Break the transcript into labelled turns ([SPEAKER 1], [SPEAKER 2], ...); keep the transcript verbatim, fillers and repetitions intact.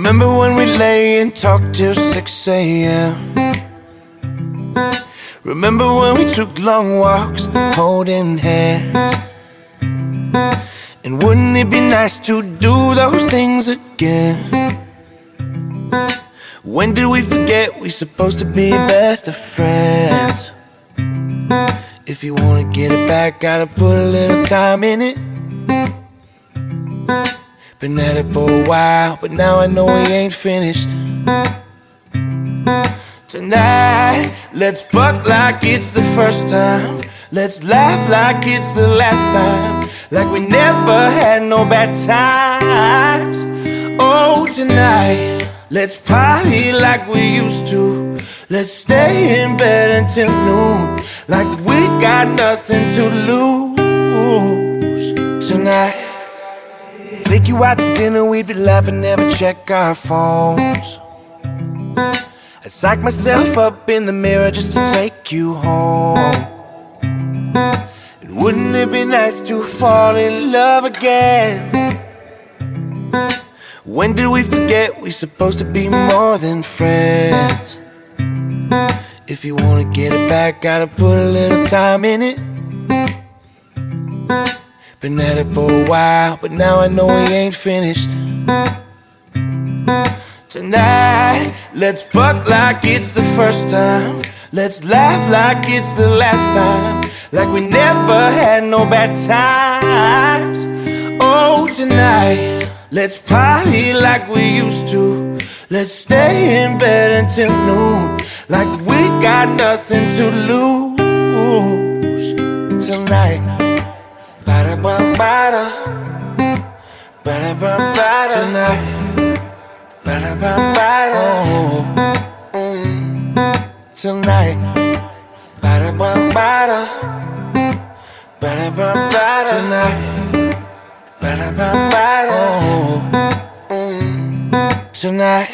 [SPEAKER 1] Remember when we lay and talked till six a m Remember when we took long walks holding hands? And wouldn't it be nice to do those things again? When did we forget we supposed to be best of friends? If you wanna get it back, gotta put a little time in it. Been at it for a while, but now I know we ain't finished. Tonight, let's fuck like it's the first time. Let's laugh like it's the last time, like we never had no bad times. Oh, tonight, let's party like we used to. Let's stay in bed until noon, like we got nothing to lose. Tonight, take you out to dinner, we'd be laughing, never check our phones. I'd psych myself up in the mirror just to take you home. And wouldn't it be nice to fall in love again? When did we forget we supposed to be more than friends? If you wanna get it back, gotta put a little time in it. Been at it for a while, but now I know we ain't finished. Tonight, let's fuck like it's the first time. Let's laugh like it's the last time, like we never had no bad times. Oh, tonight, let's party like we used to. Let's stay in bed until noon, like we got nothing to lose. Tonight, bada bum bada, bada bum bada. Tonight, bada bum bada. Oh, mm. Tonight, bada bum bada, bada bum bada. Tonight, bada bum bada. Oh, mm. Tonight.